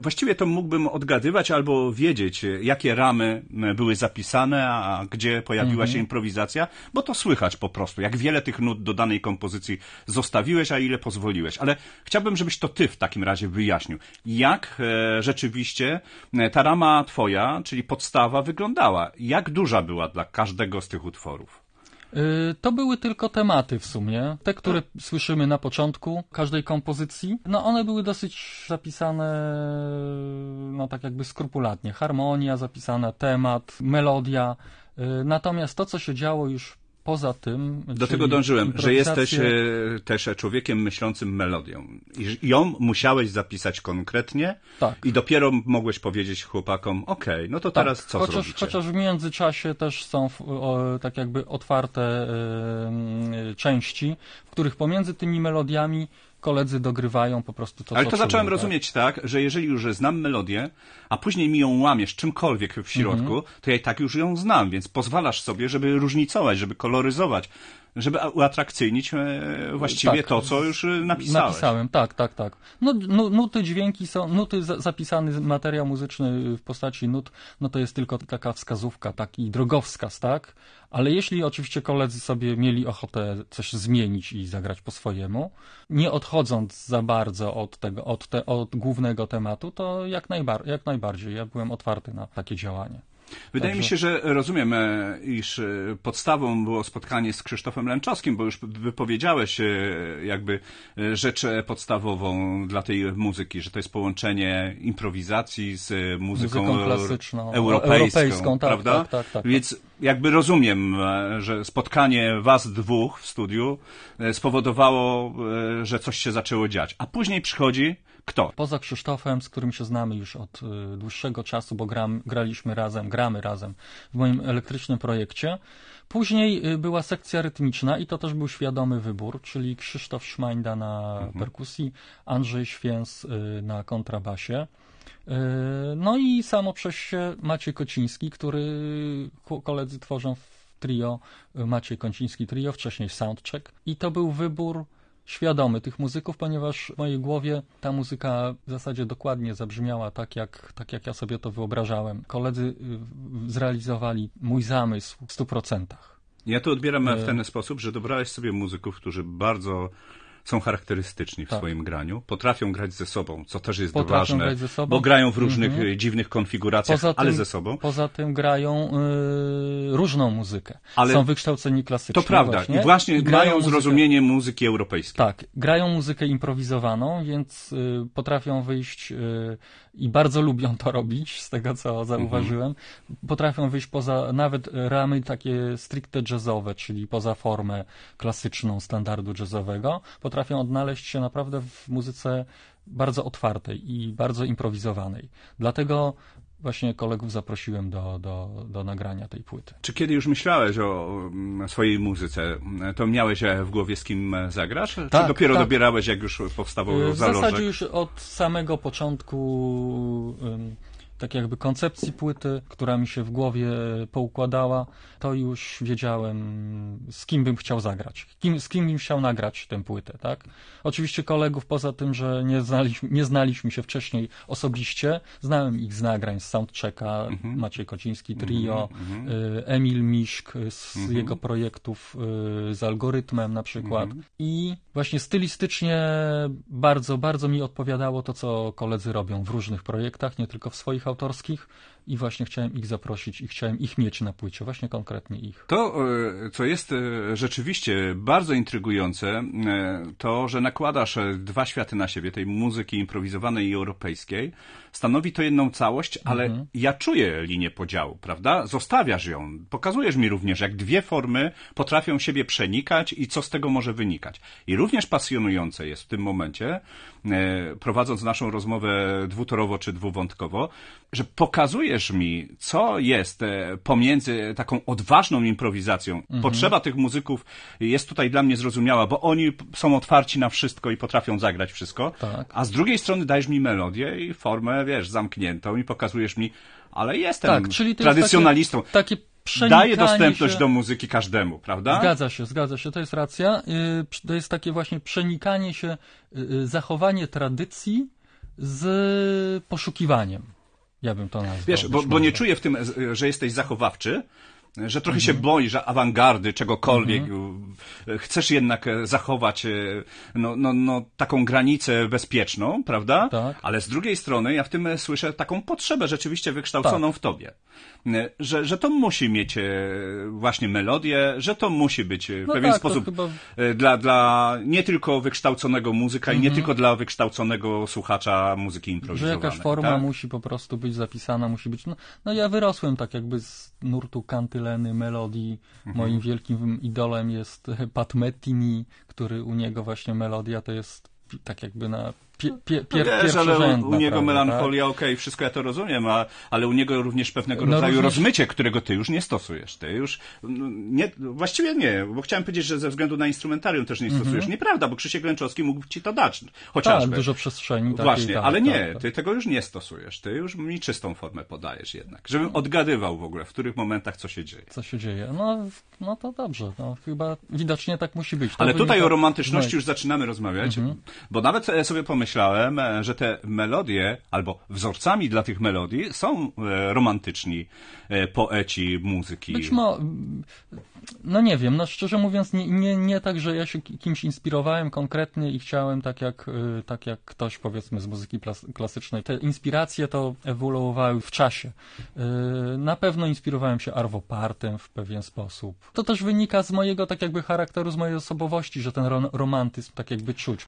Właściwie to mógłbym odgadywać albo wiedzieć, jakie ramy były zapisane, a gdzie pojawiła się improwizacja, bo to słychać po prostu, jak wiele tych nut do danej kompozycji zostawiłeś, a ile pozwoliłeś. Ale chciałbym, żebyś to ty w takim razie wyjaśnił. Jak rzeczywiście ta rama twoja, czyli podstawa, wyglądała? Jak duża była dla każdego z tych utworów? To były tylko tematy w sumie, te, które słyszymy na początku każdej kompozycji. No one były dosyć zapisane, no tak jakby skrupulatnie. Harmonia zapisana, temat, melodia. Natomiast to, co się działo już poza tym... Do tego dążyłem, że jesteś też człowiekiem myślącym melodią. I ją musiałeś zapisać konkretnie i dopiero mogłeś powiedzieć chłopakom, okej, no to teraz co zrobicie? Chociaż w międzyczasie też są tak jakby otwarte części, w których pomiędzy tymi melodiami koledzy dogrywają po prostu to, ale to zacząłem rozumieć tak, że jeżeli już znam melodię, a później mi ją łamiesz czymkolwiek w środku, to ja i tak już ją znam, więc pozwalasz sobie, żeby różnicować, żeby koloryzować, żeby uatrakcyjnić właściwie to, co już napisałeś. Napisałem, tak. No, nuty, dźwięki są, zapisany materiał muzyczny w postaci nut, no to jest tylko taka wskazówka, taki drogowskaz, tak? Ale jeśli oczywiście koledzy sobie mieli ochotę coś zmienić i zagrać po swojemu, nie odchodząc za bardzo od głównego tematu, to jak najbardziej. Ja byłem otwarty na takie działanie. Wydaje mi się, że rozumiem, iż podstawą było spotkanie z Krzysztofem Lęczowskim, bo już wypowiedziałeś jakby rzecz podstawową dla tej muzyki, że to jest połączenie improwizacji z muzyką klasyczną, europejską, tak, prawda? Tak. Więc jakby rozumiem, że spotkanie was dwóch w studiu spowodowało, że coś się zaczęło dziać. A później przychodzi kto? Poza Krzysztofem, z którym się znamy już od dłuższego czasu, bo gramy razem w moim elektrycznym projekcie. Później była sekcja rytmiczna i to też był świadomy wybór, czyli Krzysztof Szmańda na perkusji, Andrzej Święs na kontrabasie. No i samo przez się Maciej Kociński, który koledzy tworzą w trio, Maciej Kociński trio, wcześniej Soundcheck. I to był wybór świadomy tych muzyków, ponieważ w mojej głowie ta muzyka w zasadzie dokładnie zabrzmiała tak jak ja sobie to wyobrażałem. Koledzy zrealizowali mój zamysł w 100%. Ja to odbieram w ten sposób, że dobrałeś sobie muzyków, którzy bardzo są charakterystyczni w swoim graniu, potrafią grać ze sobą, co też jest ważne, bo grają w różnych dziwnych konfiguracjach, ale ze sobą. Poza tym grają różną muzykę. Są wykształceni klasycznie. To prawda. Właśnie. I właśnie mają zrozumienie muzyki europejskiej. Tak. Grają muzykę improwizowaną, więc potrafią wyjść i bardzo lubią to robić, z tego co zauważyłem. Potrafią wyjść poza nawet ramy takie stricte jazzowe, czyli poza formę klasyczną standardu jazzowego. Potrafią odnaleźć się naprawdę w muzyce bardzo otwartej i bardzo improwizowanej. Dlatego właśnie kolegów zaprosiłem do nagrania tej płyty. Czy kiedy już myślałeś o swojej muzyce, to miałeś w głowie, z kim zagrasz? Tak, czy dopiero dobierałeś, jak już powstawał zalożek? W zasadzie już od samego początku tak jakby koncepcji płyty, która mi się w głowie poukładała, to już wiedziałem, z kim bym chciał zagrać, z kim bym chciał nagrać tę płytę, tak? Oczywiście kolegów, poza tym, że nie znaliśmy się wcześniej osobiście, znałem ich z nagrań z Soundchecka, Maciej Kociński trio, Emil Miszk z jego projektów z Algorytmem na przykład. I właśnie stylistycznie bardzo, bardzo mi odpowiadało to, co koledzy robią w różnych projektach, nie tylko w swoich autorskich, i właśnie chciałem ich zaprosić i chciałem ich mieć na płycie, właśnie konkretnie ich. To, co jest rzeczywiście bardzo intrygujące, to, że nakładasz dwa światy na siebie, tej muzyki improwizowanej i europejskiej. Stanowi to jedną całość, ale ja czuję linię podziału, prawda? Zostawiasz ją. Pokazujesz mi również, jak dwie formy potrafią siebie przenikać i co z tego może wynikać. I również pasjonujące jest w tym momencie, prowadząc naszą rozmowę dwutorowo czy dwuwątkowo, że pokazujesz mi, co jest pomiędzy taką odważną improwizacją. Potrzeba tych muzyków jest tutaj dla mnie zrozumiała, bo oni są otwarci na wszystko i potrafią zagrać wszystko, a z drugiej strony dajesz mi melodię i formę, wiesz, zamkniętą i pokazujesz mi, ale jestem tradycjonalistą. Takie daje dostępność do muzyki każdemu, prawda? Zgadza się, to jest racja. To jest takie właśnie przenikanie się, zachowanie tradycji z poszukiwaniem. Ja bym to nazwał. Wiesz, bo nie czuję w tym, że jesteś zachowawczy, że trochę się boisz awangardy, czegokolwiek. Chcesz jednak zachować taką granicę bezpieczną, prawda? Tak. Ale z drugiej strony ja w tym słyszę taką potrzebę rzeczywiście wykształconą w tobie. Że to musi mieć właśnie melodię, że to musi być w pewien sposób chyba... dla nie tylko wykształconego muzyka i nie tylko dla wykształconego słuchacza muzyki improwizowanej. Że jakaś forma tak? musi po prostu być zapisana, musi być... No ja wyrosłem tak jakby z nurtu kantyleny, melodii. Moim wielkim idolem jest Pat Metheny, który u niego właśnie melodia to jest tak jakby na ale u niego prawie, melancholia, okej, wszystko ja to rozumiem, ale u niego również pewnego rodzaju rozmycie, którego ty już nie stosujesz. Ty już właściwie nie, bo chciałem powiedzieć, że ze względu na instrumentarium też nie stosujesz. Nieprawda, bo Krzysiek Lęczowski mógł ci to dać. Chociażby. Tak, dużo przestrzeni. Właśnie, ale nie, ty tego już nie stosujesz. Ty już mi czystą formę podajesz jednak. Żebym odgadywał w ogóle, w których momentach co się dzieje. Co się dzieje? No to dobrze. No, chyba widocznie tak musi być. Ale tutaj o romantyczności już zaczynamy rozmawiać, bo nawet sobie pomyślałem, że te melodie, albo wzorcami dla tych melodii są romantyczni poeci muzyki. Być może, no nie wiem, szczerze mówiąc nie tak, że ja się kimś inspirowałem konkretnie i chciałem tak jak ktoś powiedzmy z muzyki klasycznej. Te inspiracje to ewoluowały w czasie. Na pewno inspirowałem się Arvo Partem w pewien sposób. To też wynika z mojego tak jakby charakteru, z mojej osobowości, że ten romantyzm tak jakby czuć.